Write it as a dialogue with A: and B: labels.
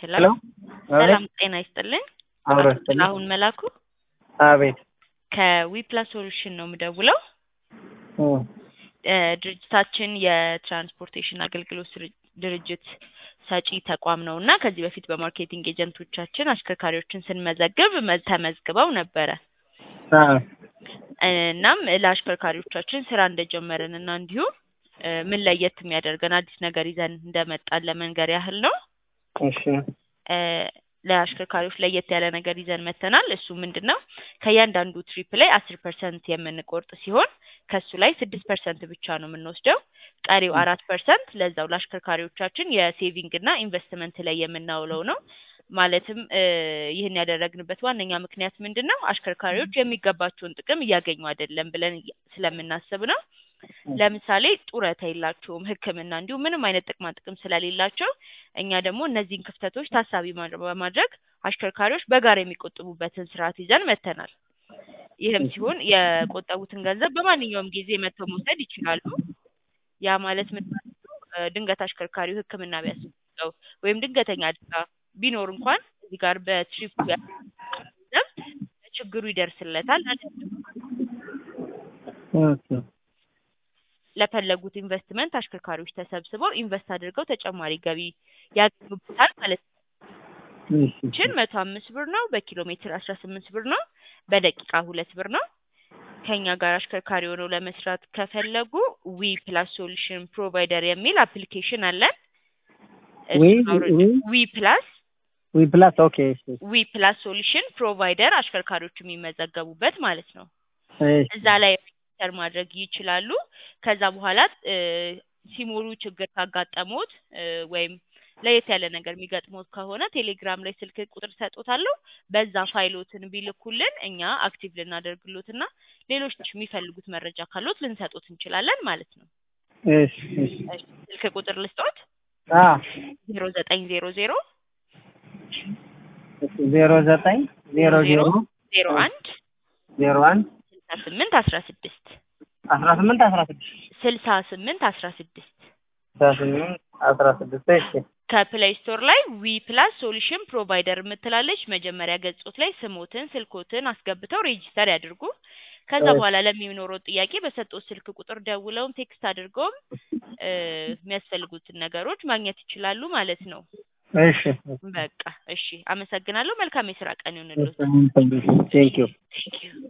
A: ሄሎ
B: ሄሎ
A: ሰላም ጤና ይስጥልኝ። አቶ
B: አብረን
A: ጥላሁን መላኩ
B: አቤት
A: ከዊፕላስ ሶሉሽን ነው የምደውለው። ድርጅታችን የትራንስፖርቴሽን አገልግሎት ድርጅት ሰጪ ተቋም ነውና ከዚህ በፊት በማርኬቲንግ ኤጀንቶቻችን አሽከርካሪዎችን ስንመዘግብ ተመዝግበው ነበረ። እናም ለአሽከርካሪዎቻችን ስራ እንደጀመረንና እንዲሁም ምን ለየት የሚያደርገን አዲስ ነገር ይዘን እንደመጣን ለመንገር ያህል ነው።
B: እሺ
A: ለአሽከርካሪዎች ለየት ያለ ነገር ይዘን መተናል። እሱ ምንድነው? ከእያንዳንዱ ትሪፕ ላይ 10% የምንቆርጥ ሲሆን ከሱ ላይ 6% ብቻ ነው የምንወስደው። ቀሪው 4% ለዛው ለአሽከርካሪዎቻችን የሴቪንግ እና ኢንቨስትመንት ላይ የምናውለው ነው። ማለትም ይህን ያደረግንበት ዋነኛ ምክንያት ምንድነው? አሽከርካሪዎች የሚገባቸውን ጥቅም እያገኙ አይደለም ብለን ስለምናስብ ነው። ለምሳሌ ጡረታ የላቸውም፣ ሕክምና እንዲሁም ምንም አይነት ጥቅማ ጥቅም ስለሌላቸው እኛ ደግሞ እነዚህን ክፍተቶች ታሳቢ በማድረግ አሽከርካሪዎች በጋራ የሚቆጥቡበትን ስርዓት ይዘን መተናል። ይህም ሲሆን የቆጠቡትን ገንዘብ በማንኛውም ጊዜ መተው መውሰድ ይችላሉ። ያ ማለት ምን ማለት ነው? ድንገት አሽከርካሪው ሕክምና ቢያስፈልገው ወይም ድንገተኛ አደጋ ቢኖር እንኳን እዚህ ጋር በትሪፕ ገንዘብ ችግሩ ይደርስለታል። ለፈለጉት ኢንቨስትመንት አሽከርካሪዎች ተሰብስበው ኢንቨስት አድርገው ተጨማሪ ገቢ ያገኙበታል ማለት ነው። ችን 105 ብር ነው፣ በኪሎ ሜትር 18 ብር ነው፣ በደቂቃ 2 ብር ነው። ከኛ ጋር አሽከርካሪ ሆነው ለመስራት ከፈለጉ ዊፕላስ ሶሉሽን ፕሮቫይደር የሚል አፕሊኬሽን አለን።
B: ዊፕላስ ኦኬ
A: ዊፕላስ ሶሉሽን ፕሮቫይደር አሽከርካሪዎች የሚመዘገቡበት ማለት ነው። እዛ ላይ ማድረግ ይችላሉ። ከዛ በኋላ ሲሞሉ ችግር ካጋጠሙት ወይም ለየት ያለ ነገር የሚገጥሙት ከሆነ ቴሌግራም ላይ ስልክ ቁጥር ሰጥቶታለሁ። በዛ ፋይሎትን ቢልኩልን እኛ አክቲቭ ልናደርግሎትና ሌሎች የሚፈልጉት መረጃ ካሉት ልንሰጡት እንችላለን ማለት ነው።
B: እሺ
A: ስልክ ቁጥር ልስጦት? 0900
B: 0900
A: 01
B: 01
A: 68
B: 16 እሺ
A: ከፕሌይ ስቶር ላይ ዊፕላስ ሶሉሽን ፕሮቫይደር የምትላለች መጀመሪያ ገጾት ላይ ስሞትን ስልኮትን አስገብተው ሬጂስተር ያድርጉ። ከዛ በኋላ ለሚኖረው ጥያቄ በሰጠው ስልክ ቁጥር ደውለውም ቴክስት አድርገውም የሚያስፈልጉትን ነገሮች ማግኘት ይችላሉ ማለት ነው።
B: እሺ
A: በቃ እሺ፣ አመሰግናለሁ። መልካም የስራ ቀን ይሁንልዎት።
B: ቴንክ ዩ